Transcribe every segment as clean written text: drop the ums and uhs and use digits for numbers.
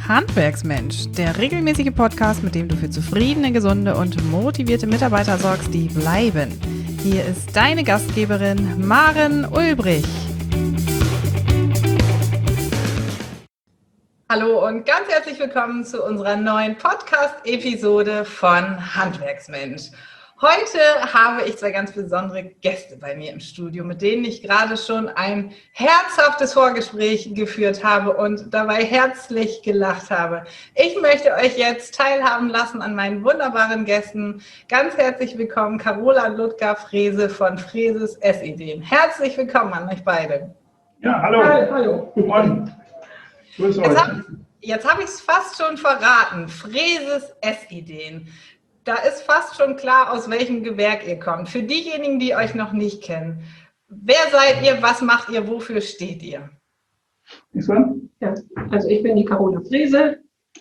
Handwerksmensch, der regelmäßige Podcast, mit dem du für zufriedene, gesunde und motivierte Mitarbeiter sorgst, die bleiben. Hier ist deine Gastgeberin Maren Ulbrich. Hallo und ganz herzlich willkommen zu unserer neuen Podcast-Episode von Handwerksmensch. Heute habe ich zwei ganz besondere Gäste bei mir im Studio, mit denen ich gerade schon ein herzhaftes Vorgespräch geführt habe und dabei herzlich gelacht habe. Ich möchte euch jetzt teilhaben lassen an meinen wunderbaren Gästen. Ganz herzlich willkommen, Carola Ludger-Frese von Freses Essideen. Herzlich willkommen an euch beide. Ja, hallo. Hallo. Moin. Jetzt habe ich es fast schon verraten. Freses Essideen. Da ist fast schon klar, aus welchem Gewerk ihr kommt. Für diejenigen, die euch noch nicht kennen, wer seid ihr, was macht ihr, wofür steht ihr? Ja, also ich bin die Carola Frese.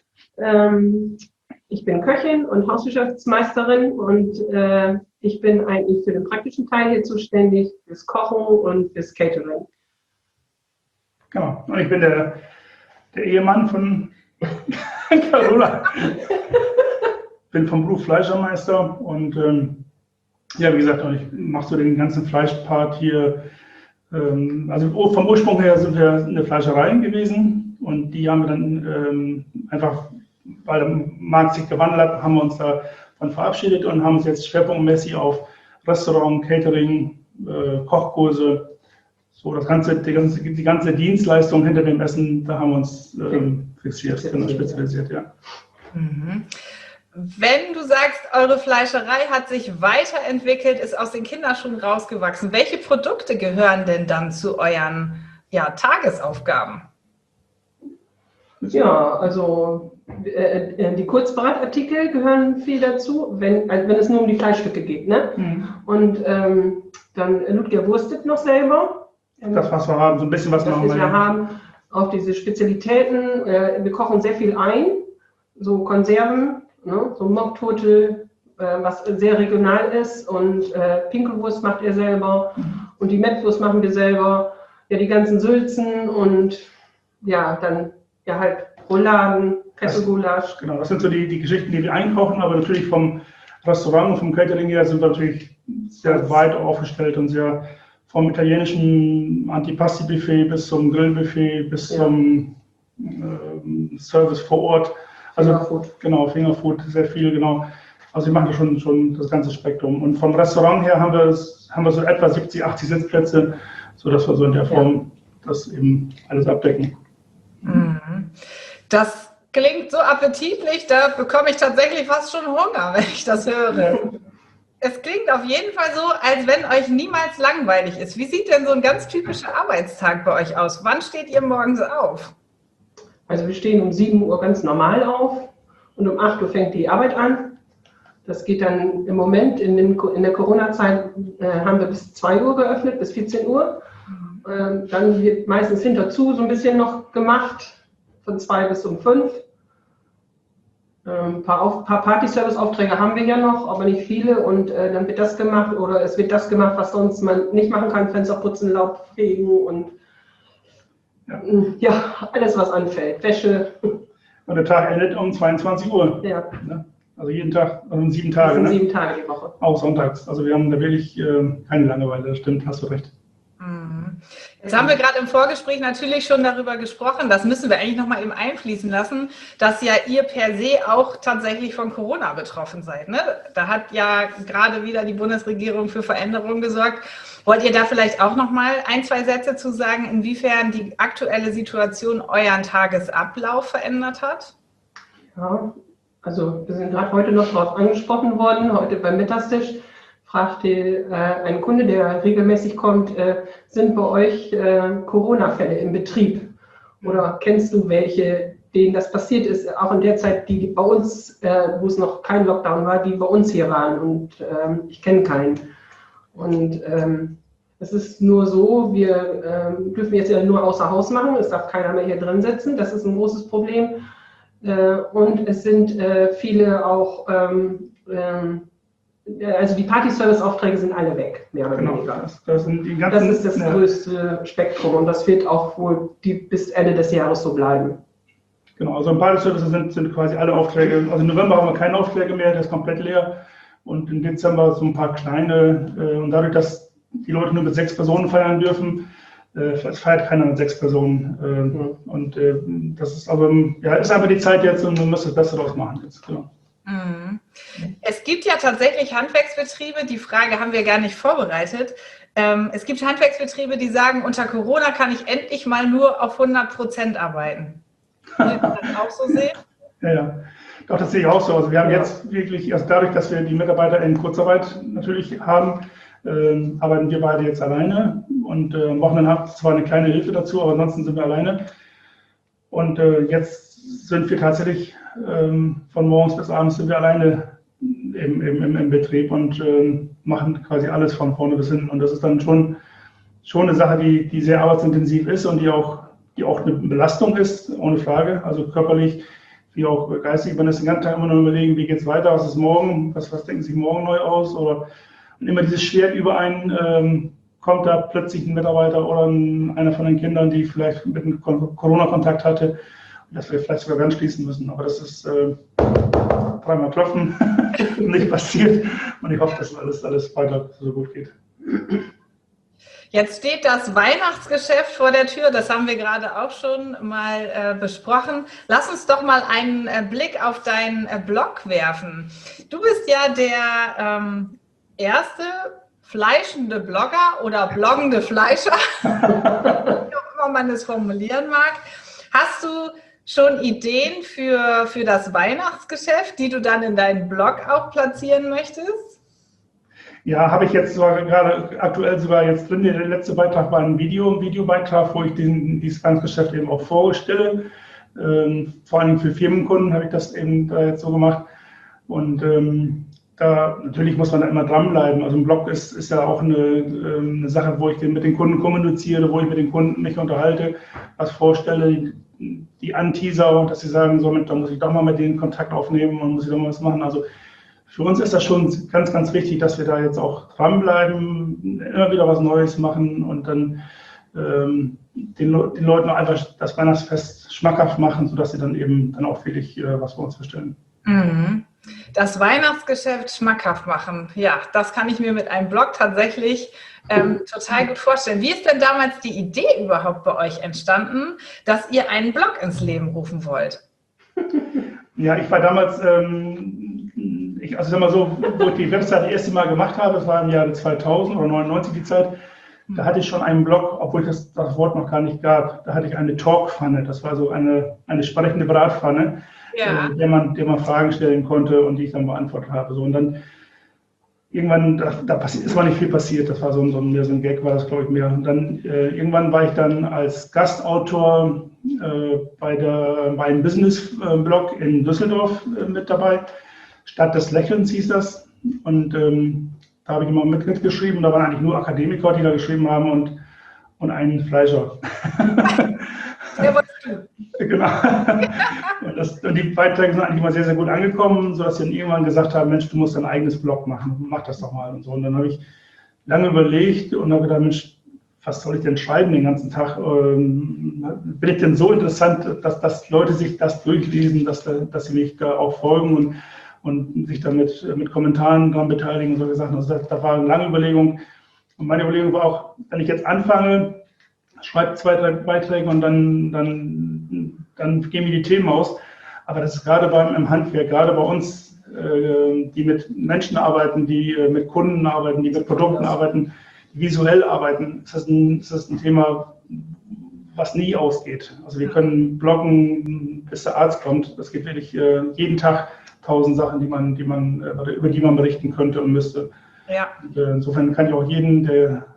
Ich bin Köchin und Hauswirtschaftsmeisterin und ich bin eigentlich für den praktischen Teil hier zuständig, fürs Kochen und fürs Catering. Genau, und ich bin der Ehemann von Carola. Bin vom Beruf Fleischermeister und ja, wie gesagt, ich mache so den ganzen Fleischpart hier. Also vom Ursprung her sind wir eine Fleischerei gewesen und die haben wir dann einfach, weil der Markt sich gewandelt hat, haben wir uns davon verabschiedet und haben uns jetzt schwerpunktmäßig auf Restaurant, Catering, Kochkurse, so die ganze Dienstleistung hinter dem Essen, da haben wir uns fixiert, spezialisiert, ja. Mhm. Wenn du sagst, eure Fleischerei hat sich weiterentwickelt, ist aus den Kinderschuhen rausgewachsen, welche Produkte gehören denn dann zu euren Tagesaufgaben? Ja, also die Kurzbratartikel gehören viel dazu, wenn es nur um die Fleischstücke geht, ne? Mhm. Und dann Ludger wurstet noch selber. Das, was wir haben, so ein bisschen was wir haben. Auch diese Spezialitäten, wir kochen sehr viel ein, so Konserven, ne? So Mockturtle, was sehr regional ist und Pinkelwurst macht er selber und die Mettwurst machen wir selber, ja die ganzen Sülzen und ja dann ja halt Rouladen, Kesselgulasch. Genau, das sind so die Geschichten, die wir einkochen, aber natürlich vom Restaurant und vom Catering her sind wir natürlich sehr weit aufgestellt und sehr vom italienischen Antipasti-Buffet bis zum Grillbuffet bis zum Service vor Ort. Also Fingerfood. Genau, Fingerfood, sehr viel, genau. Also wir machen schon das ganze Spektrum. Und vom Restaurant her haben wir so etwa 70, 80 Sitzplätze, sodass wir so in der Form das eben alles abdecken. Das klingt so appetitlich, da bekomme ich tatsächlich fast schon Hunger, wenn ich das höre. Es klingt auf jeden Fall so, als wenn euch niemals langweilig ist. Wie sieht denn so ein ganz typischer Arbeitstag bei euch aus? Wann steht ihr morgens auf? Also wir stehen um 7 Uhr ganz normal auf und um 8 Uhr fängt die Arbeit an. Das geht dann im Moment, in der Corona-Zeit haben wir bis 2 Uhr geöffnet, bis 14 Uhr. Dann wird meistens hinterzu so ein bisschen noch gemacht, von 2 bis um 5. Ein paar Party-Service-Aufträge haben wir ja noch, aber nicht viele und dann wird das gemacht oder es wird das gemacht, was sonst man nicht machen kann, Fenster putzen, Laub fegen und ja, alles was anfällt, Wäsche. Und der Tag endet um 22 Uhr. Ja. Also jeden Tag, also 7 Tage. Das sind 7 Tage die Woche. Auch sonntags. Also wir haben da wirklich keine Langeweile, das stimmt, hast du recht. Jetzt haben wir gerade im Vorgespräch natürlich schon darüber gesprochen, das müssen wir eigentlich nochmal eben einfließen lassen, dass ja ihr per se auch tatsächlich von Corona betroffen seid. Ne? Da hat ja gerade wieder die Bundesregierung für Veränderungen gesorgt. Wollt ihr da vielleicht auch nochmal 1, 2 Sätze zu sagen, inwiefern die aktuelle Situation euren Tagesablauf verändert hat? Ja, also wir sind gerade heute noch darauf angesprochen worden, heute beim Mittagstisch. Fragte ein Kunde, der regelmäßig kommt, sind bei euch Corona-Fälle im Betrieb? Oder kennst du welche, denen das passiert ist, auch in der Zeit, die bei uns, wo es noch kein Lockdown war, die bei uns hier waren und ich kenne keinen. Und es ist nur so, wir dürfen jetzt ja nur außer Haus machen, es darf keiner mehr hier drin sitzen, das ist ein großes Problem. Und es sind viele auch also die Party-Service-Aufträge sind alle weg, mehr oder weniger. Das ist das größte Spektrum und das wird auch wohl bis Ende des Jahres so bleiben. Genau, also im Badeservice sind quasi alle Aufträge, also im November haben wir keine Aufträge mehr, der ist komplett leer. Und im Dezember so ein paar kleine. Und dadurch, dass die Leute nur mit 6 Personen feiern dürfen, es feiert keiner mit 6 Personen. Und das ist aber, ja, ist einfach die Zeit jetzt und man muss das Beste draus machen jetzt. Genau. Es gibt ja tatsächlich Handwerksbetriebe, die Frage haben wir gar nicht vorbereitet. Es gibt Handwerksbetriebe, die sagen, unter Corona kann ich endlich mal nur auf 100% arbeiten. Würdet ihr das auch so sehen? Ja. Doch, das sehe ich auch so. Also wir haben jetzt wirklich, also dadurch, dass wir die Mitarbeiter in Kurzarbeit natürlich haben, arbeiten wir beide jetzt alleine und am Wochenende haben wir zwar eine kleine Hilfe dazu, aber ansonsten sind wir alleine. Und jetzt sind wir tatsächlich von morgens bis abends sind wir alleine im Betrieb und machen quasi alles von vorne bis hinten. Und das ist dann schon eine Sache, die sehr arbeitsintensiv ist und die auch eine Belastung ist, ohne Frage. Also körperlich wie auch geistig, man ist den ganzen Tag immer noch überlegen, wie geht es weiter, was ist morgen, was denken Sie morgen neu aus? Und immer dieses Schwert über einen, kommt da plötzlich ein Mitarbeiter oder einer von den Kindern, die vielleicht mit einem Corona-Kontakt hatte, dass wir vielleicht sogar ganz schließen müssen. Aber das ist dreimal klopfen, nicht passiert. Und ich hoffe, dass alles weiter so gut geht. Jetzt steht das Weihnachtsgeschäft vor der Tür, das haben wir gerade auch schon mal besprochen. Lass uns doch mal einen Blick auf deinen Blog werfen. Du bist ja der erste fleischende Blogger oder bloggende Fleischer, wie auch immer man es formulieren mag. Hast du schon Ideen für das Weihnachtsgeschäft, die du dann in deinen Blog auch platzieren möchtest? Ja, habe ich jetzt sogar gerade aktuell sogar jetzt drin. Der letzte Beitrag war ein Videobeitrag, wo ich dieses Weihnachtsgeschäft eben auch vorstelle. Vor allem für Firmenkunden habe ich das eben da jetzt so gemacht. Und da natürlich muss man da immer dranbleiben. Also ein Blog ist ja auch eine Sache, wo ich mit den Kunden kommuniziere, wo ich mit den Kunden mich unterhalte, was vorstelle, die anteaser, dass sie sagen, so, da muss ich doch mal mit denen Kontakt aufnehmen und muss ich doch mal was machen. Also für uns ist das schon ganz, ganz wichtig, dass wir da jetzt auch dranbleiben, immer wieder was Neues machen und dann den Leuten einfach das Weihnachtsfest schmackhaft machen, sodass sie dann eben dann auch wirklich was bei uns bestellen. Das Weihnachtsgeschäft schmackhaft machen, ja, das kann ich mir mit einem Blog tatsächlich total gut vorstellen. Wie ist denn damals die Idee überhaupt bei euch entstanden, dass ihr einen Blog ins Leben rufen wollt? Ja, ich war damals, ich sag mal so, wo ich die Website das erste Mal gemacht habe, das war im Jahre 2000 oder 99 die Zeit, da hatte ich schon einen Blog, obwohl das Wort noch gar nicht gab. Da hatte ich eine Talkpfanne, das war so eine sprechende Bratpfanne, der man Fragen stellen konnte und die ich dann beantwortet habe. So, und dann irgendwann, ist mal nicht viel passiert, das war mehr so ein Gag, war das glaube ich mehr. Und dann irgendwann war ich dann als Gastautor bei einem Business-Blog in Düsseldorf mit dabei. Stadt des Lächelns hieß das. Und da habe ich immer mitgeschrieben. Da waren eigentlich nur Akademiker, die da geschrieben haben und einen Fleischer. Der warst du. Genau. Und die Beiträge sind eigentlich immer sehr, sehr gut angekommen, sodass sie dann irgendwann gesagt haben, Mensch, du musst dein eigenes Blog machen, mach das doch mal und so. Und dann habe ich lange überlegt und habe gedacht, Mensch, was soll ich denn schreiben den ganzen Tag? Bin ich denn so interessant, dass Leute sich das durchlesen, dass sie mich da auch folgen und sich dann mit Kommentaren daran beteiligen und solche Sachen. Also da war eine lange Überlegung. Und meine Überlegung war auch, wenn ich jetzt anfange, schreibe 2, 3 Beiträge und dann gehen mir die Themen aus. Aber das ist gerade im Handwerk, gerade bei uns, die mit Menschen arbeiten, die mit Kunden arbeiten, die mit Produkten arbeiten, die visuell arbeiten, ist das ein Thema, was nie ausgeht. Also wir können bloggen, bis der Arzt kommt. Das geht wirklich jeden Tag 1000 Sachen, über die man berichten könnte und müsste. Ja. Und, insofern kann ich auch jeden, der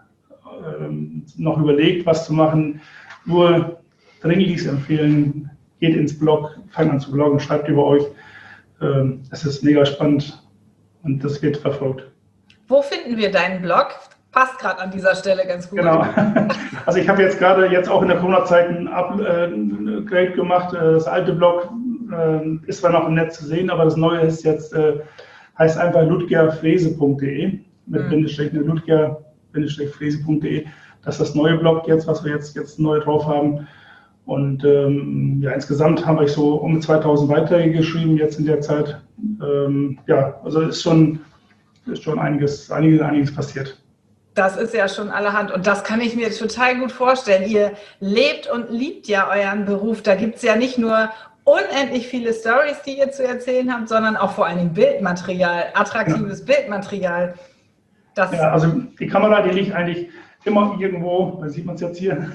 noch überlegt, was zu machen, nur dringlichst empfehlen, geht ins Blog, fangt an zu bloggen, schreibt über euch. Es ist mega spannend und das wird verfolgt. Wo finden wir deinen Blog? Passt gerade an dieser Stelle ganz gut. Genau. Also ich habe jetzt auch in der Corona-Zeit ein Upgrade gemacht. Das alte Blog ist zwar noch im Netz zu sehen, aber das neue ist jetzt, heißt einfach ludgerfrese.de mit Bindestrich, ludger-frese.de. Das ist das neue Blog jetzt, was wir jetzt neu drauf haben. Und ja, insgesamt habe ich so um 2000 Beiträge geschrieben jetzt in der Zeit. Ja, also ist schon einiges passiert. Das ist ja schon allerhand und das kann ich mir total gut vorstellen. Ihr lebt und liebt ja euren Beruf. Da gibt es ja nicht nur unendlich viele Storys, die ihr zu erzählen habt, sondern auch vor allem Bildmaterial, attraktives Bildmaterial. Ja, also die Kamera, die liegt eigentlich immer irgendwo, da sieht man es jetzt hier,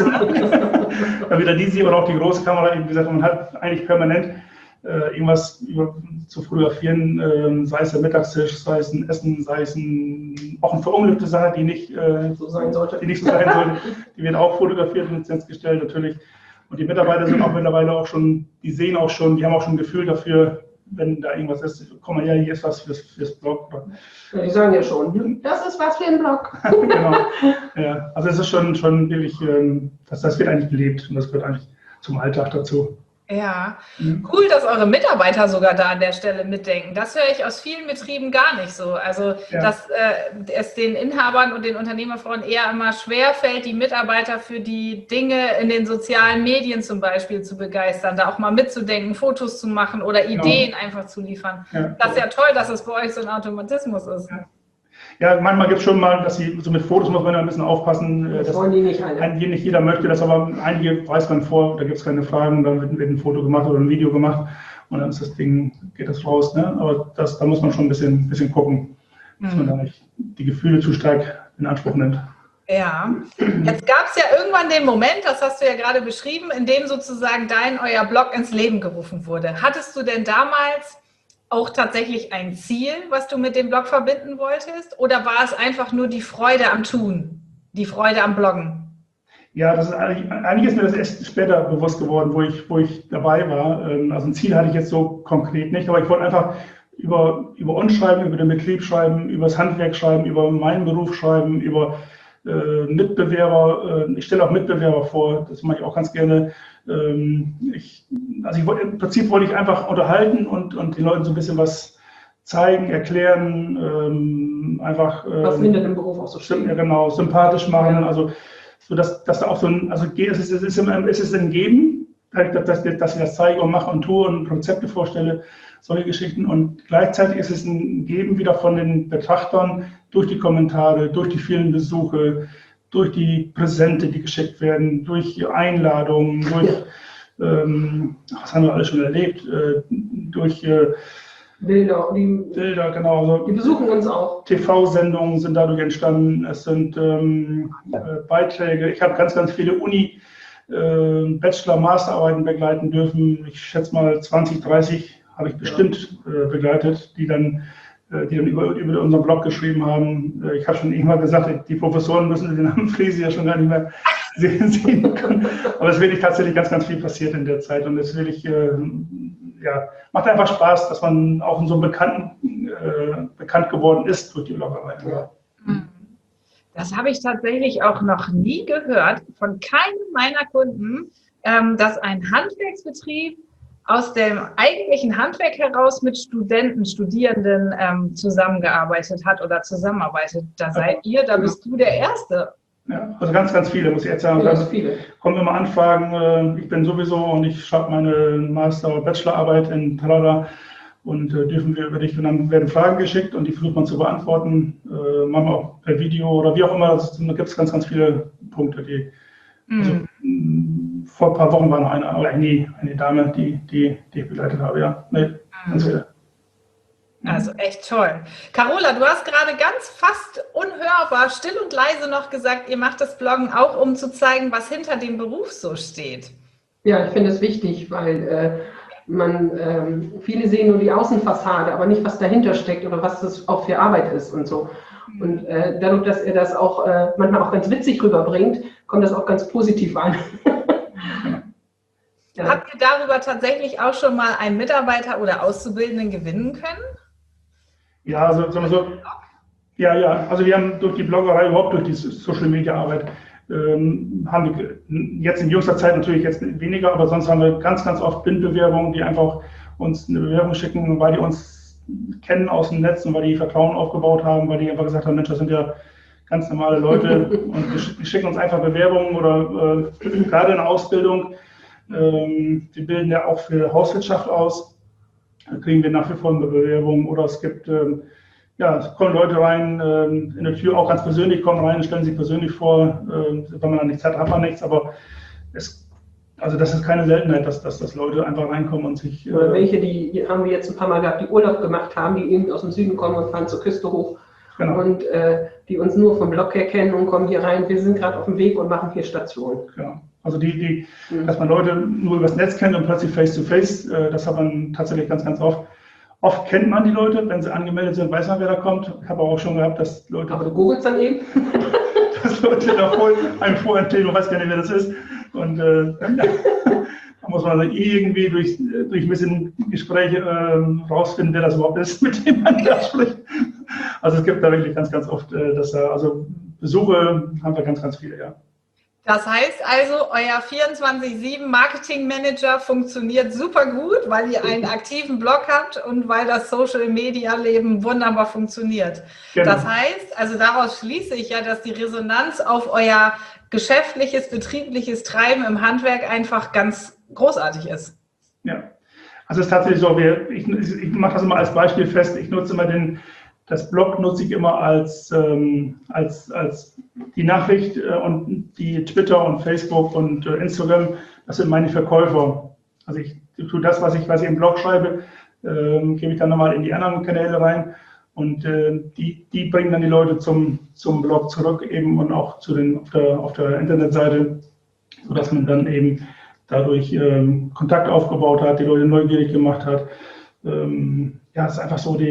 wieder die oder auch die große Kamera, wie gesagt, man hat eigentlich permanent irgendwas zu fotografieren, sei es ein Mittagstisch, sei es ein Essen, sei es auch eine verunglückte Sache, die nicht so sein sollte, die wird auch fotografiert und ins Netz gestellt natürlich. Und die Mitarbeiter sind auch mittlerweile auch schon, die haben auch schon ein Gefühl dafür, wenn da irgendwas ist, komm mal her, hier ist was fürs Blog. Ja, die sagen ja schon, das ist was für ein Blog. Genau. Ja, also es ist schon wirklich, das wird eigentlich gelebt und das gehört eigentlich zum Alltag dazu. Ja, cool, dass eure Mitarbeiter sogar da an der Stelle mitdenken. Das höre ich aus vielen Betrieben gar nicht so. Also, dass es den Inhabern und den Unternehmerfrauen eher immer schwer fällt, die Mitarbeiter für die Dinge in den sozialen Medien zum Beispiel zu begeistern, da auch mal mitzudenken, Fotos zu machen oder Ideen einfach zu liefern. Ja. Das ist ja toll, dass es bei euch so ein Automatismus ist. Ja, manchmal gibt es schon mal, dass sie so mit Fotos muss man ja ein bisschen aufpassen. Das wollen die nicht alle. Nicht jeder möchte das, aber einige weiß man vor, da gibt es keine Fragen, dann wird ein Foto gemacht oder ein Video gemacht und dann ist das Ding, geht das raus. Ne? Aber da muss man schon ein bisschen gucken, dass man da nicht die Gefühle zu stark in Anspruch nimmt. Ja, jetzt gab es ja irgendwann den Moment, das hast du ja gerade beschrieben, in dem sozusagen euer Blog ins Leben gerufen wurde. Hattest du denn damals auch tatsächlich ein Ziel, was du mit dem Blog verbinden wolltest? Oder war es einfach nur die Freude am Tun, die Freude am Bloggen? Ja, das ist eigentlich ist mir das erst später bewusst geworden, wo ich dabei war. Also ein Ziel hatte ich jetzt so konkret nicht, aber ich wollte einfach über uns schreiben, über den Betrieb schreiben, über das Handwerk schreiben, über meinen Beruf schreiben, über Mitbewerber. Ich stelle auch Mitbewerber vor, das mache ich auch ganz gerne. Im Prinzip wollte ich einfach unterhalten und den Leuten so ein bisschen was zeigen, erklären, was hinter dem Beruf auch so steht. Ja, genau, sympathisch machen, also so dass da auch so ein, also es ist ein Geben, dass ich das zeige und mache und tue und Konzepte vorstelle, solche Geschichten und gleichzeitig ist es ein Geben wieder von den Betrachtern durch die Kommentare, durch die vielen Besuche, durch die Präsente, die geschickt werden, durch Einladungen, durch, was haben wir alles schon erlebt, durch Bilder, genau. Also, die besuchen uns auch. TV-Sendungen sind dadurch entstanden, es sind Beiträge, ich habe ganz viele Bachelor-, Masterarbeiten begleiten dürfen, ich schätze mal 20, 30 habe ich bestimmt begleitet, die dann über unseren Blog geschrieben haben. Ich habe schon irgendwann gesagt, die Professoren müssen den Namen Friesi ja schon gar nicht mehr sehen können. Aber es ist wirklich tatsächlich ganz viel passiert in der Zeit und es wirklich, macht einfach Spaß, dass man auch in so einem bekannt geworden ist durch die Bloggerei. Ja. Das habe ich tatsächlich auch noch nie gehört von keinem meiner Kunden, dass ein Handwerksbetrieb aus dem eigentlichen Handwerk heraus mit Studierenden zusammengearbeitet hat oder zusammenarbeitet. Da seid ihr, da bist du der Erste. Ja, also ganz viele, muss ich jetzt sagen. Ganz viele. Kommen immer Anfragen, ich bin sowieso und ich schreibe meine Master- und Bachelorarbeit in Talada und dürfen wir über dich, und dann werden Fragen geschickt und die versucht man zu beantworten, manchmal auch per Video oder wie auch immer. Da gibt es ganz viele Punkte, die also, vor ein paar Wochen war noch eine Dame, die ich begleitet habe, ja. Nee, ganz viele. Also echt toll. Carola, du hast gerade ganz fast unhörbar, still und leise noch gesagt, ihr macht das Bloggen auch, um zu zeigen, was hinter dem Beruf so steht. Ja, ich finde es wichtig, weil viele sehen nur die Außenfassade, aber nicht, was dahinter steckt oder was das auch für Arbeit ist und so. Und dadurch, dass er das auch manchmal auch ganz witzig rüberbringt, kommt das auch ganz positiv an. Ja. Habt ihr darüber tatsächlich auch schon mal einen Mitarbeiter oder Auszubildenden gewinnen können? Ja, also also wir haben durch die Bloggerei, überhaupt durch die Social-Media-Arbeit, haben wir jetzt in jüngster Zeit natürlich jetzt weniger, aber sonst haben wir ganz oft Blindbewerbungen, die einfach uns eine Bewerbung schicken, weil die uns kennen aus dem Netz und weil die Vertrauen aufgebaut haben, weil die einfach gesagt haben, Mensch, das sind ja ganz normale Leute und die schicken uns einfach Bewerbungen oder gerade in der Ausbildung. Wir bilden ja auch für Hauswirtschaft aus. Da kriegen wir nach wie vor eine Bewerbung oder es gibt, es kommen Leute rein, in der Tür auch ganz persönlich, kommen rein, stellen sich persönlich vor. Wenn man dann nichts hat, hat man nichts, aber also das ist keine Seltenheit, dass Leute einfach reinkommen und sich... Oder welche, die haben wir jetzt ein paar Mal gehabt, die Urlaub gemacht haben, die eben aus dem Süden kommen und fahren zur Küste hoch. Genau. Und die uns nur vom Blog her kennen und kommen hier rein. Wir sind gerade auf dem Weg und machen hier Station. Genau. Also dass man Leute nur übers Netz kennt und plötzlich face-to-face, das hat man tatsächlich ganz, ganz oft. Oft kennt man die Leute, wenn sie angemeldet sind, weiß man, wer da kommt. Ich habe auch schon gehabt, dass Leute... Aber du googelst dann eben? Dass Leute da einem vorher erzählen, man weiß gar nicht, wer das ist. Und da muss man dann irgendwie durch ein bisschen Gespräche rausfinden, wer das überhaupt ist, mit dem man da spricht. Also es gibt da wirklich ganz, ganz oft, also Besuche haben wir ganz, ganz viele, ja. Das heißt also, euer 24/7 Marketing-Manager funktioniert super gut, weil ihr einen aktiven Blog habt und weil das Social-Media-Leben wunderbar funktioniert. Genau. Das heißt, also daraus schließe ich ja, dass die Resonanz auf euer geschäftliches, betriebliches Treiben im Handwerk einfach ganz großartig ist. Ja, also es ist tatsächlich so, ich mache das immer als Beispiel fest, ich nutze immer das Blog nutze ich immer als die Nachricht und die Twitter und Facebook und Instagram, das sind meine Verkäufer. Also ich tue das, was ich im Blog schreibe, gebe ich dann nochmal in die anderen Kanäle rein und die bringen dann die Leute zum Blog zurück eben und auch auf der Internetseite, sodass man dann eben dadurch Kontakt aufgebaut hat, die Leute neugierig gemacht hat. Es ist einfach so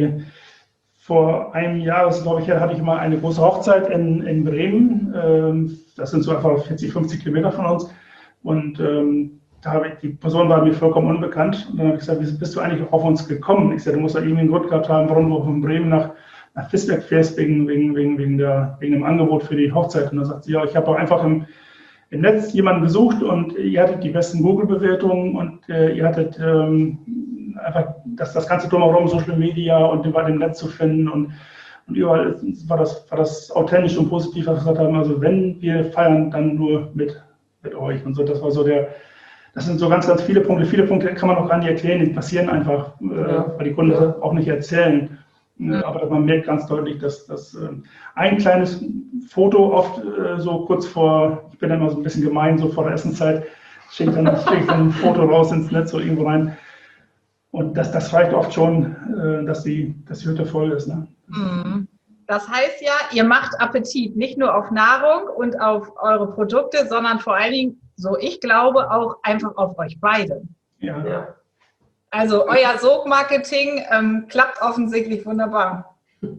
vor einem Jahr, glaube ich, hatte ich mal eine große Hochzeit in Bremen. Das sind so etwa 40, 50 Kilometer von uns. Und die Person war mir vollkommen unbekannt. Und dann habe ich gesagt, wie bist du eigentlich auf uns gekommen? Ich sagte, du musst da irgendwie einen Grund gehabt haben, warum du von Bremen nach Visberg fährst, wegen dem Angebot für die Hochzeit. Und dann sagt sie, ja, ich habe auch einfach im Netz jemanden gesucht und ihr hattet die besten Google-Bewertungen und ihr hattet einfach das Ganze drumherum, Social Media und überall im Netz zu finden und überall war das authentisch und positiv, was wir gesagt haben. Also wenn wir feiern, dann nur mit euch und so. Das war so das sind so ganz, ganz viele Punkte. Viele Punkte kann man auch gar nicht erklären, die passieren einfach, weil die Kunden das auch nicht erzählen. Aber man merkt ganz deutlich, dass ein kleines Foto oft so kurz vor, ich bin dann immer so ein bisschen gemein, so vor der Essenszeit, schicke ich dann ein Foto raus ins Netz so irgendwo rein. Und das reicht oft schon, dass die Hütte voll ist. Ne? Das heißt ja, ihr macht Appetit, nicht nur auf Nahrung und auf eure Produkte, sondern vor allen Dingen, so ich glaube, auch einfach auf euch beide. Ja. Also euer Sogmarketing klappt offensichtlich wunderbar.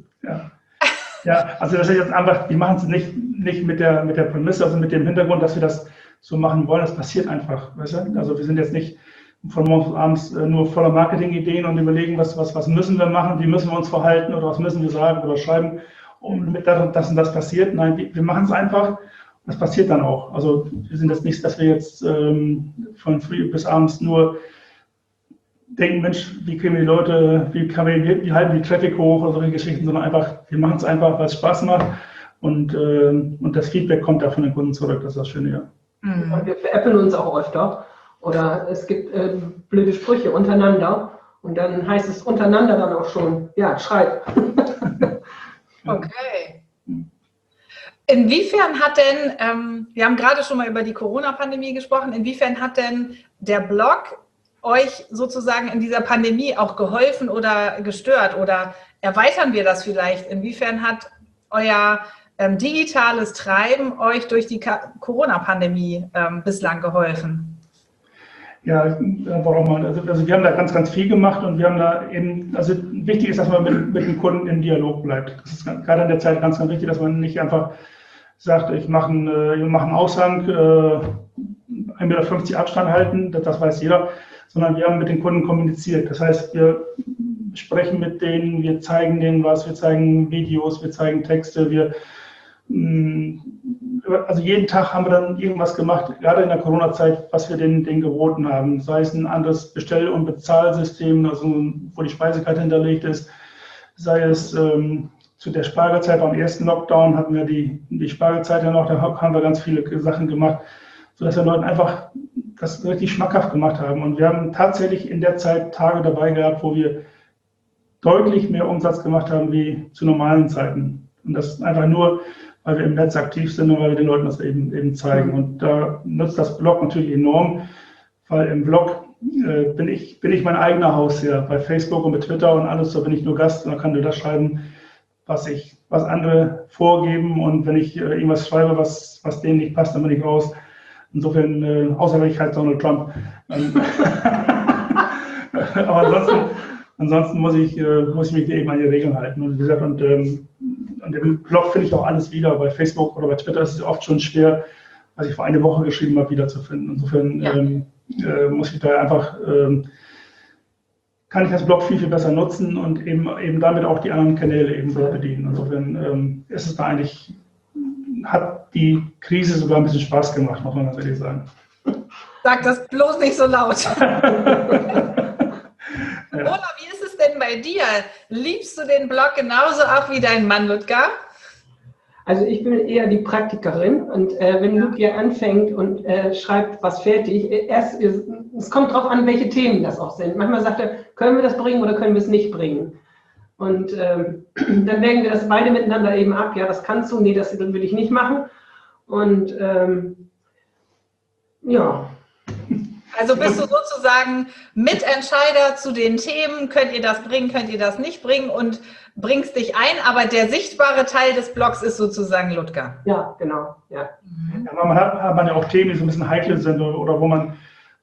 Ja, also das ist jetzt einfach, die machen es nicht mit der Prämisse, also mit dem Hintergrund, dass wir das so machen wollen. Das passiert einfach. Weißt du? Also wir sind jetzt nicht von morgens bis abends nur voller Marketingideen und überlegen, was müssen wir machen, wie müssen wir uns verhalten oder was müssen wir sagen oder schreiben, damit das und das passiert. Nein, wir machen es einfach und das passiert dann auch. Also wir sind jetzt nicht, dass wir jetzt von früh bis abends nur denken, Mensch, wie kriegen wir die Leute, wie halten wir die Traffic hoch oder solche Geschichten, sondern einfach, wir machen es einfach, weil es Spaß macht und das Feedback kommt da von den Kunden zurück, das ist das Schöne, ja. Und wir veräppeln uns auch öfter. Oder es gibt blöde Sprüche untereinander und dann heißt es untereinander dann auch schon, ja, schreib. Okay. Inwiefern hat denn, wir haben gerade schon mal über die Corona-Pandemie gesprochen, inwiefern hat denn der Blog euch sozusagen in dieser Pandemie auch geholfen oder gestört? Oder erweitern wir das vielleicht? Inwiefern hat euer digitales Treiben euch durch die Corona-Pandemie bislang geholfen? Ja, warum man, also wir haben da ganz, ganz viel gemacht und wir haben da eben, also wichtig ist, dass man mit dem Kunden im Dialog bleibt. Das ist gerade in der Zeit ganz, ganz wichtig, dass man nicht einfach sagt, wir machen einen Aushang, 1,50 Meter Abstand halten, das weiß jeder, sondern wir haben mit den Kunden kommuniziert. Das heißt, wir sprechen mit denen, wir zeigen denen was, wir zeigen Videos, wir zeigen Texte, also jeden Tag haben wir dann irgendwas gemacht, gerade in der Corona-Zeit, was wir denen geboten haben. Sei es ein anderes Bestell- und Bezahlsystem, also wo die Speisekarte hinterlegt ist, sei es zu der Spargelzeit beim ersten Lockdown hatten wir die Spargelzeit ja noch, da haben wir ganz viele Sachen gemacht, sodass wir Leuten einfach das richtig schmackhaft gemacht haben. Und wir haben tatsächlich in der Zeit Tage dabei gehabt, wo wir deutlich mehr Umsatz gemacht haben wie zu normalen Zeiten. Und das ist einfach nur, weil wir im Netz aktiv sind und weil wir den Leuten das eben zeigen. Und da nutzt das Blog natürlich enorm, weil im Blog bin ich mein eigener Hausherr. Bei Facebook und bei Twitter und alles, da bin ich nur Gast und da kann nur das schreiben, was andere vorgeben. Und wenn ich irgendwas schreibe, was denen nicht passt, dann bin ich raus. Insofern, außer wenn ich halt Donald Trump. Aber ansonsten muss ich mich eben an die Regeln halten. Und wie gesagt, und im Blog finde ich auch alles wieder. Bei Facebook oder bei Twitter ist es oft schon schwer, was ich vor einer Woche geschrieben habe, wiederzufinden. Insofern muss ich da einfach, kann ich das Blog viel, viel besser nutzen und eben damit auch die anderen Kanäle eben bedienen. Insofern ist es da eigentlich, hat die Krise sogar ein bisschen Spaß gemacht, muss man ganz ehrlich sagen. Sag das bloß nicht so laut. Ola, wie ist es denn bei dir? Liebst du den Blog genauso auch wie dein Mann Ludger? Also ich bin eher die Praktikerin und wenn Ludger anfängt und schreibt was fertig, es kommt darauf an, welche Themen das auch sind. Manchmal sagt er, können wir das bringen oder können wir es nicht bringen? Und dann wägen wir das beide miteinander eben ab. Ja, das kannst du, nee, das will ich nicht machen. Und ja. Also bist du sozusagen Mitentscheider zu den Themen, könnt ihr das bringen, könnt ihr das nicht bringen und bringst dich ein, aber der sichtbare Teil des Blogs ist sozusagen Ludger. Ja, genau. Ja. Ja, man hat ja auch Themen, die so ein bisschen heikel sind oder wo man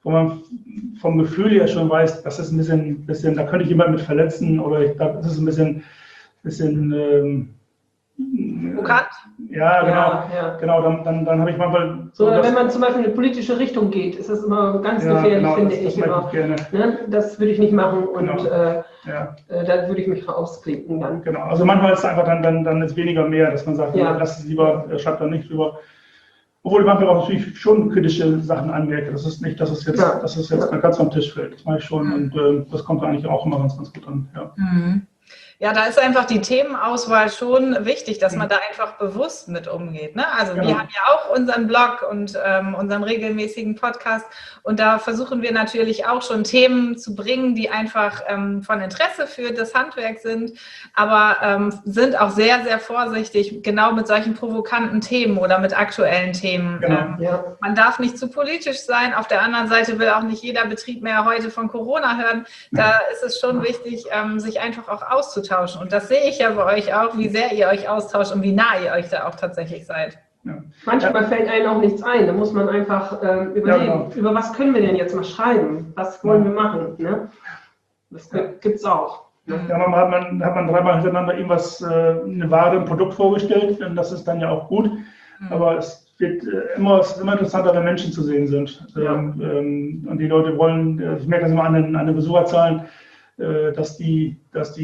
vom Gefühl her schon weiß, das ist ein bisschen, da könnte ich jemanden mit verletzen oder das ist ein bisschen Bekannt? Ja, genau. Ja. Genau, dann habe ich manchmal. So, wenn man zum Beispiel in eine politische Richtung geht, ist das immer ganz gefährlich, genau, finde ich immer. Ne? Das würde ich nicht machen und da würde ich mich rausklicken dann. Genau, also manchmal ist es einfach dann ist weniger mehr, dass man sagt, lass es lieber, schreibt da nicht drüber. Obwohl ich manchmal auch natürlich schon kritische Sachen anmerke. Das ist nicht, dass es jetzt ganz vom Tisch fällt. Das mache ich schon und das kommt eigentlich auch immer ganz, ganz gut an. Ja. Mhm. Ja, da ist einfach die Themenauswahl schon wichtig, dass man da einfach bewusst mit umgeht. Ne? Also wir haben ja auch unseren Blog und unseren regelmäßigen Podcast und da versuchen wir natürlich auch schon Themen zu bringen, die einfach von Interesse für das Handwerk sind, aber sind auch sehr, sehr vorsichtig, genau mit solchen provokanten Themen oder mit aktuellen Themen. Genau. Man darf nicht zu politisch sein, auf der anderen Seite will auch nicht jeder Betrieb mehr heute von Corona hören. Da ist es schon wichtig, sich einfach auch auszutauschen. Und das sehe ich ja bei euch auch, wie sehr ihr euch austauscht und wie nah ihr euch da auch tatsächlich seid. Ja. Manchmal fällt einem auch nichts ein. Da muss man einfach überlegen, über was können wir denn jetzt mal schreiben? Was wollen wir machen? Ne? Das gibt es auch. Ja, hat man dreimal hintereinander irgendwas, eine Ware, ein Produkt vorgestellt, und das ist dann ja auch gut. Aber es ist immer interessanter, wenn Menschen zu sehen sind. Und die Leute wollen, ich merke das immer an den Besucherzahlen, dass die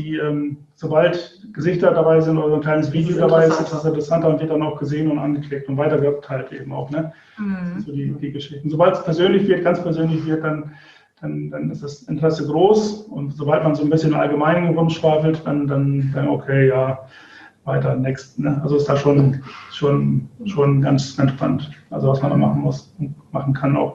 sobald Gesichter dabei sind oder so ein kleines Video dabei ist, ist das interessanter und wird dann auch gesehen und angeklickt und weitergeteilt eben auch. Ne? So die Geschichten. Sobald es persönlich wird, ganz persönlich wird, dann ist das Interesse groß und sobald man so ein bisschen allgemein rumschwafelt, dann okay, ja, weiter, next. Ne? Also ist da schon ganz spannend, also was man da machen muss und machen kann auch.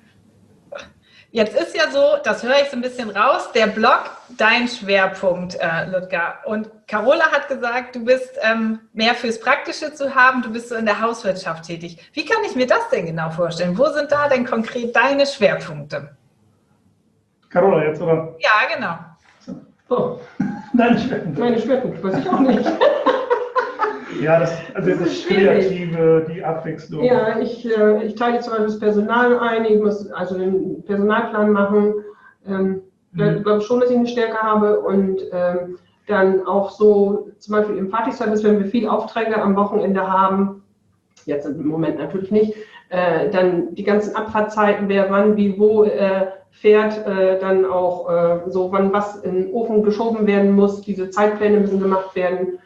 Jetzt ist ja so, das höre ich so ein bisschen raus, der Blog, dein Schwerpunkt, Ludger. Und Carola hat gesagt, du bist mehr fürs Praktische zu haben, du bist so in der Hauswirtschaft tätig. Wie kann ich mir das denn genau vorstellen? Wo sind da denn konkret deine Schwerpunkte? Carola jetzt, oder? Ja, genau. Oh. Meine Schwerpunkte, weiß ich auch nicht. Ja, das Kreative, die Abwechslung. Ja, ich teile zum Beispiel das Personal ein, ich muss also den Personalplan machen. Da glaube ich schon, dass ich eine Stärke habe und dann auch so zum Beispiel im Fertigservice, wenn wir viele Aufträge am Wochenende haben, jetzt im Moment natürlich nicht, dann die ganzen Abfahrtzeiten, wer wann, wie, wo fährt, dann auch so, wann was in den Ofen geschoben werden muss, diese Zeitpläne müssen gemacht werden.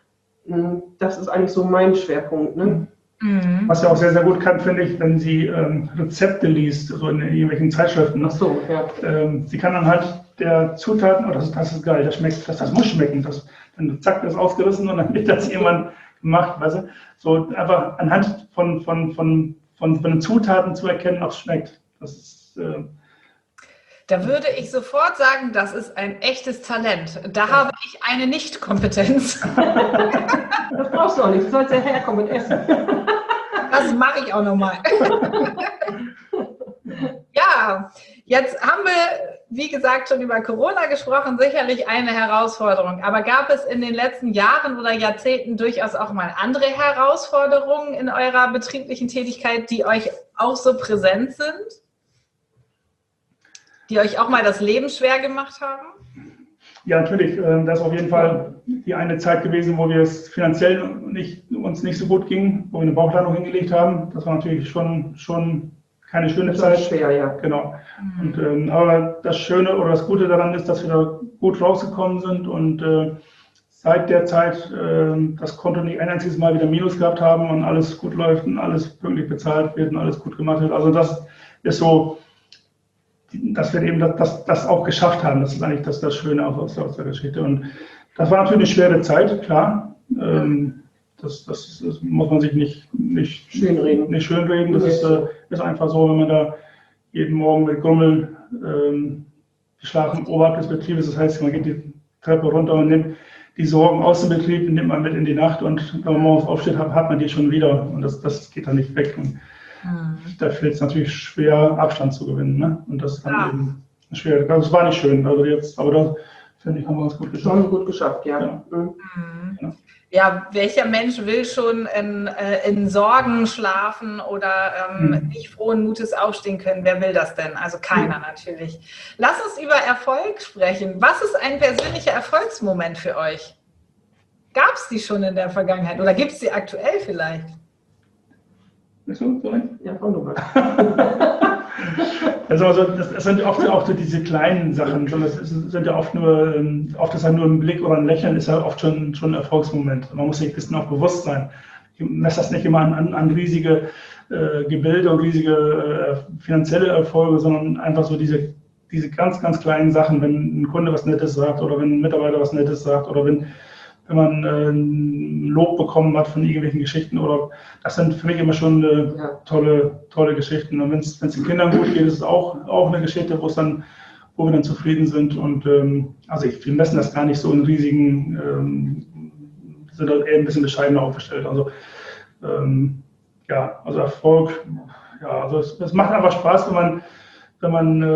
Das ist eigentlich so mein Schwerpunkt. Ne? Was ja auch sehr, sehr gut kann, finde ich, wenn sie Rezepte liest, so in irgendwelchen Zeitschriften. Ne? Ach so, ja. Sie kann dann halt der Zutaten, das ist geil, das muss schmecken, dann zack, das ist ausgerissen und dann wird das jemand gemacht, weißt du? So einfach anhand von den Zutaten zu erkennen, ob es schmeckt. Das ist, da würde ich sofort sagen, das ist ein echtes Talent. Da habe ich eine Nicht-Kompetenz. Das brauchst du auch nicht, du sollst ja herkommen und essen. Das mache ich auch nochmal. Ja, jetzt haben wir, wie gesagt, schon über Corona gesprochen, sicherlich eine Herausforderung. Aber gab es in den letzten Jahren oder Jahrzehnten durchaus auch mal andere Herausforderungen in eurer betrieblichen Tätigkeit, die euch auch so präsent sind? Die euch auch mal das Leben schwer gemacht haben? ja, natürlich, das ist auf jeden Fall die eine Zeit gewesen, wo wir es finanziell uns nicht so gut ging, wo wir eine Bauchlandung hingelegt haben. Das war natürlich schon keine schöne Das war Zeit. schwer, ja. Genau. Und, aber das Schöne oder das Gute daran ist, dass wir da gut rausgekommen sind und seit der Zeit das Konto nicht ein einziges Mal wieder Minus gehabt haben und alles gut läuft und alles pünktlich bezahlt wird und alles gut gemacht wird. Also das ist so, dass wir eben das auch geschafft haben. Das ist eigentlich das Schöne auch aus der Geschichte. Und das war natürlich eine schwere Zeit, klar. Das muss man sich nicht schönreden. Das ist einfach so, wenn man da jeden Morgen mit Grummel geschlafen oberhalb des Betriebes. Das heißt, man geht die Treppe runter und nimmt die Sorgen aus dem Betrieb, nimmt man mit in die Nacht und wenn man morgens aufsteht, hat man die schon wieder. Und das geht dann nicht weg. Und da fällt es natürlich schwer, Abstand zu gewinnen. Ne? Und das ist dann eben schwer. Das war nicht schön. Also jetzt, aber das, finde ich, haben wir uns gut geschafft. Schon gut geschafft, ja. Ja, welcher Mensch will schon in Sorgen schlafen oder nicht frohen Mutes aufstehen können? Wer will das denn? Also keiner natürlich. Lass uns über Erfolg sprechen. Was ist ein persönlicher Erfolgsmoment für euch? Gab es die schon in der Vergangenheit oder gibt es die aktuell vielleicht? Ja, von du mal. Also das sind oft auch so diese kleinen Sachen. Das sind ja oft ist ja nur ein Blick oder ein Lächeln, ist ja oft schon ein Erfolgsmoment. Man muss sich ein bisschen auch bewusst sein. Ich messe das nicht immer an riesige Gebilde und riesige finanzielle Erfolge, sondern einfach so diese ganz, ganz kleinen Sachen, wenn ein Kunde was Nettes sagt oder wenn ein Mitarbeiter was Nettes sagt oder wenn man Lob bekommen hat von irgendwelchen Geschichten oder das sind für mich immer schon tolle Geschichten. Und wenn es den Kindern gut geht, ist es auch eine Geschichte, wo wir dann zufrieden sind. Und also wir messen das gar nicht so in riesigen, sind halt eher ein bisschen bescheidener aufgestellt. Also also Erfolg, also es macht einfach Spaß, wenn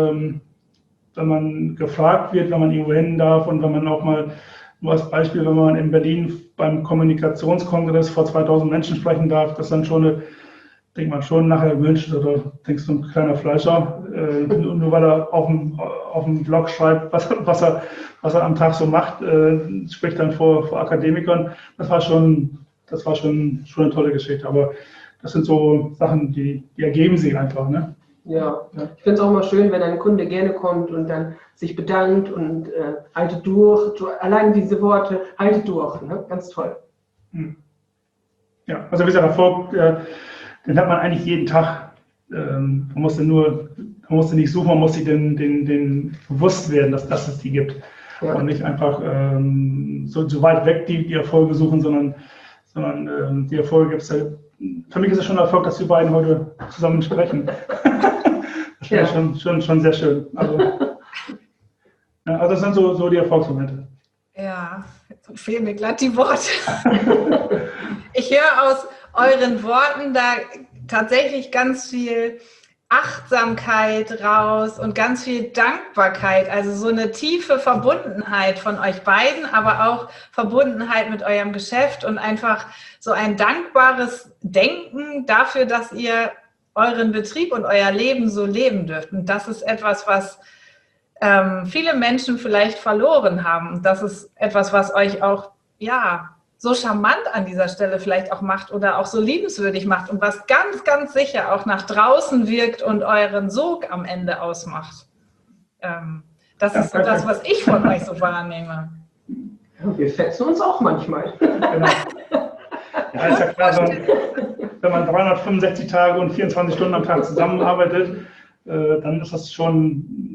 man gefragt wird, wenn man irgendwo hin darf und wenn man auch mal nur als Beispiel, wenn man in Berlin beim Kommunikationskongress vor 2000 Menschen sprechen darf, das dann schon denkt man schon nachher, Mensch, oder denkst du, ein kleiner Fleischer, nur weil er auf dem Blog schreibt, was er am Tag so macht, spricht dann vor Akademikern. Das war schon eine tolle Geschichte. Aber das sind so Sachen, die ergeben sich einfach, ne? Ja, ich finde es auch immer schön, wenn ein Kunde gerne kommt und dann sich bedankt und halte durch. Allein diese Worte, halte durch, ne? Ganz toll. Ja, also dieser Erfolg, den hat man eigentlich jeden Tag. Man musste nicht suchen, man muss sich den bewusst werden, dass es die gibt. Ja. Und nicht einfach so weit weg die Erfolge suchen, sondern die Erfolge gibt es ja. Für mich ist es schon ein Erfolg, dass wir beiden heute zusammen sprechen. Das wäre schon sehr schön. Also das sind so die Erfolgsmomente. Ja, jetzt fehlen mir glatt die Worte. Ich höre aus euren Worten da tatsächlich ganz viel Achtsamkeit raus und ganz viel Dankbarkeit, also so eine tiefe Verbundenheit von euch beiden, aber auch Verbundenheit mit eurem Geschäft und einfach so ein dankbares Denken dafür, dass ihr euren Betrieb und euer Leben so leben dürft. Und das ist etwas, was viele Menschen vielleicht verloren haben. Und das ist etwas, was euch auch, so charmant an dieser Stelle vielleicht auch macht oder auch so liebenswürdig macht und was ganz, ganz sicher auch nach draußen wirkt und euren Sog am Ende ausmacht. Das ist so das, was ich von euch so wahrnehme. Ja, wir fetzen uns auch manchmal. Genau. Ja, ist ja klar, wenn man 365 Tage und 24 Stunden am Tag zusammenarbeitet, dann ist das schon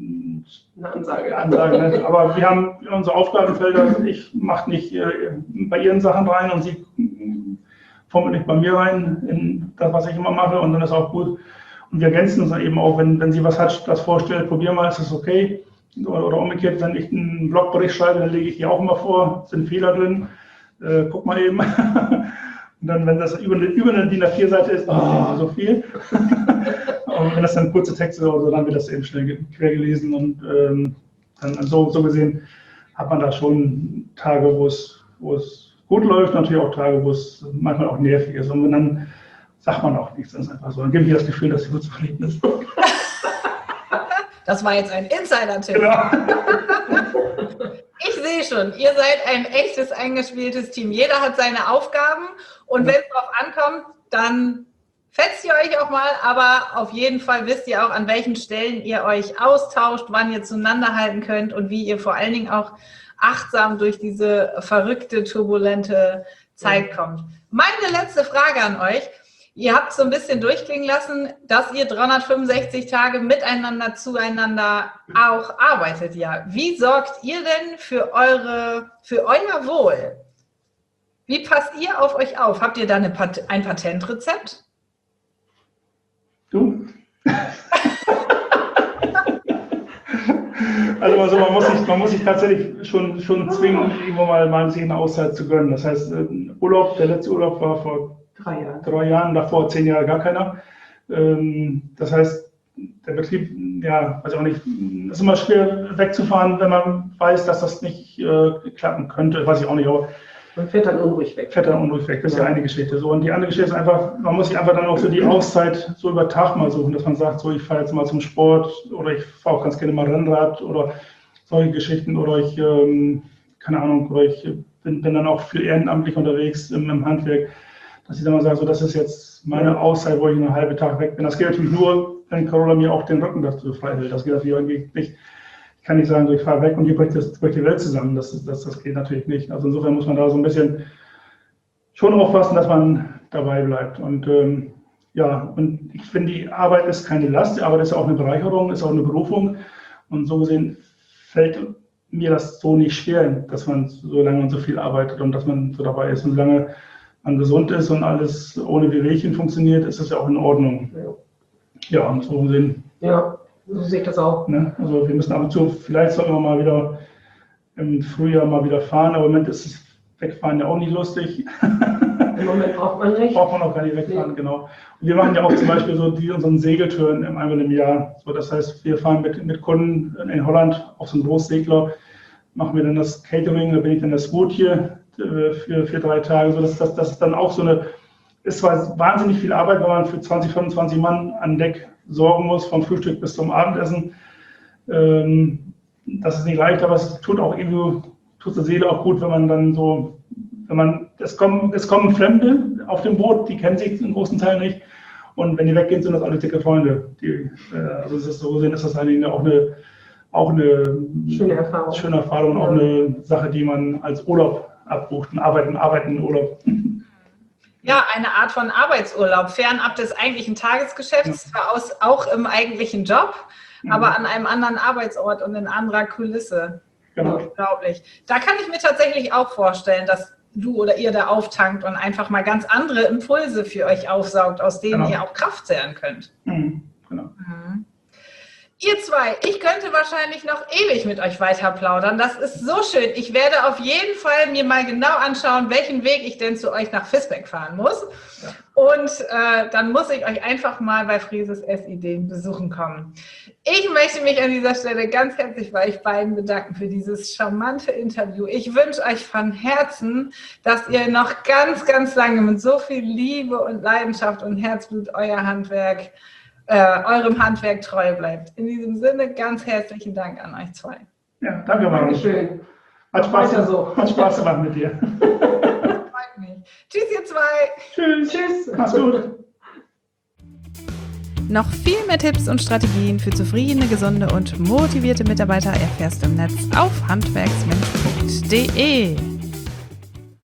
Eine Ansage. Ansage, ne? Aber wir haben unsere Aufgabenfelder, ich mache nicht bei ihren Sachen rein und sie fummelt nicht bei mir rein in das, was ich immer mache, und dann ist auch gut. Und wir ergänzen uns dann eben auch, wenn sie was hat, das vorstellt, probier mal, ist das okay? Oder umgekehrt, wenn ich einen Blogbericht schreibe, dann lege ich ihr auch immer vor, sind Fehler drin, guck mal eben. Und dann, wenn das über eine DIN A4-Seite ist, so viel. Und wenn das dann kurze Texte oder so, dann wird das eben schnell quer gelesen. Und dann so gesehen hat man da schon Tage, wo es gut läuft, natürlich auch Tage, wo es manchmal auch nervig ist. Und dann sagt man auch nichts, das ist einfach so. Dann gebe ich das Gefühl, dass sie gut zufrieden ist. Das war jetzt ein Insider-Tipp. Genau. Ich sehe schon, ihr seid ein echtes, eingespieltes Team. Jeder hat seine Aufgaben und wenn es drauf ankommt, dann fetzt ihr euch auch mal, aber auf jeden Fall wisst ihr auch, an welchen Stellen ihr euch austauscht, wann ihr zueinander halten könnt und wie ihr vor allen Dingen auch achtsam durch diese verrückte, turbulente Zeit kommt. Meine letzte Frage an euch. Ihr habt so ein bisschen durchklingen lassen, dass ihr 365 Tage miteinander, zueinander auch arbeitet. Ja. Wie sorgt ihr denn für euer Wohl? Wie passt ihr auf euch auf? Habt ihr da ein Patentrezept? Du? Also man muss sich tatsächlich schon zwingen, irgendwo mal sich eine Auszeit zu gönnen. Das heißt, der letzte Urlaub war vor 3 Jahren, davor 10 Jahre gar keiner. Das heißt, der Betrieb, ja, weiß ich auch nicht, ist immer schwer wegzufahren, wenn man weiß, dass das nicht klappen könnte, weiß ich auch nicht, aber man fährt dann unruhig weg. Das ist ja eine Geschichte. So, und die andere Geschichte ist einfach, man muss sich einfach dann auch so die Auszeit so über Tag mal suchen, dass man sagt, so, ich fahre jetzt mal zum Sport oder ich fahre auch ganz gerne mal Rennrad oder solche Geschichten oder ich, keine Ahnung, oder ich bin dann auch viel ehrenamtlich unterwegs im Handwerk, dass ich dann mal sage, so, das ist jetzt meine Auszeit, wo ich einen halben Tag weg bin. Das geht natürlich nur, wenn Carola mir auch den Rücken dazu frei hält. Das geht natürlich irgendwie nicht. Ich kann nicht sagen, so, ich fahre weg und hier bricht die Welt zusammen. Das geht natürlich nicht. Also insofern muss man da so ein bisschen schon aufpassen, dass man dabei bleibt. Und und ich finde, die Arbeit ist keine Last, die Arbeit ist auch eine Bereicherung, ist auch eine Berufung. Und so gesehen fällt mir das so nicht schwer, dass man so lange und so viel arbeitet und dass man so dabei ist. Und solange man gesund ist und alles ohne Wehwehchen funktioniert, ist das ja auch in Ordnung. Ja, und so gesehen. Ja, so sehe ich das auch. Ne? Also wir müssen ab und zu, vielleicht sollten wir mal wieder im Frühjahr mal wieder fahren, aber im Moment ist das Wegfahren ja auch nicht lustig. Im Moment braucht man nicht. Braucht man auch gar nicht wegfahren, genau. Und wir machen ja auch zum Beispiel so unseren Segeltouren einmal im Jahr. So, das heißt, wir fahren mit Kunden in Holland auf so einen Großsegler, machen wir dann das Catering, da bin ich dann das Boot hier für 3 Tage. So, das ist dann auch so eine, ist zwar wahnsinnig viel Arbeit, wenn man für 20, 25 Mann an Deck sorgen muss, vom Frühstück bis zum Abendessen. Das ist nicht leicht, aber es tut auch irgendwie, tut der Seele auch gut, wenn man dann so, es kommen Fremde auf dem Boot, die kennen sich im großen Teil nicht. Und wenn die weggehen, sind das alle dicke Freunde. Also es ist so gesehen, ist das eigentlich auch eine schöne Erfahrung und auch eine Sache, die man als Urlaub abbucht. Arbeiten, Urlaub. Ja, eine Art von Arbeitsurlaub, fernab des eigentlichen Tagesgeschäfts, zwar auch im eigentlichen Job, aber an einem anderen Arbeitsort und in anderer Kulisse. Genau. Unglaublich. Da kann ich mir tatsächlich auch vorstellen, dass du oder ihr da auftankt und einfach mal ganz andere Impulse für euch aufsaugt, aus denen ihr auch Kraft zehren könnt. Genau. Ihr zwei, ich könnte wahrscheinlich noch ewig mit euch weiter plaudern. Das ist so schön. Ich werde auf jeden Fall mir mal genau anschauen, welchen Weg ich denn zu euch nach Visbeck fahren muss. Ja. Und dann muss ich euch einfach mal bei Frieses Essideen besuchen kommen. Ich möchte mich an dieser Stelle ganz herzlich bei euch beiden bedanken für dieses charmante Interview. Ich wünsche euch von Herzen, dass ihr noch ganz, ganz lange mit so viel Liebe und Leidenschaft und Herzblut eurem Handwerk treu bleibt. In diesem Sinne ganz herzlichen Dank an euch zwei. Ja, danke, Manu. Dankeschön. Hat Spaß gemacht mit dir. Freut mich. Tschüss, ihr zwei. Tschüss. Mach's gut. Noch viel mehr Tipps und Strategien für zufriedene, gesunde und motivierte Mitarbeiter erfährst du im Netz auf handwerksmensch.de.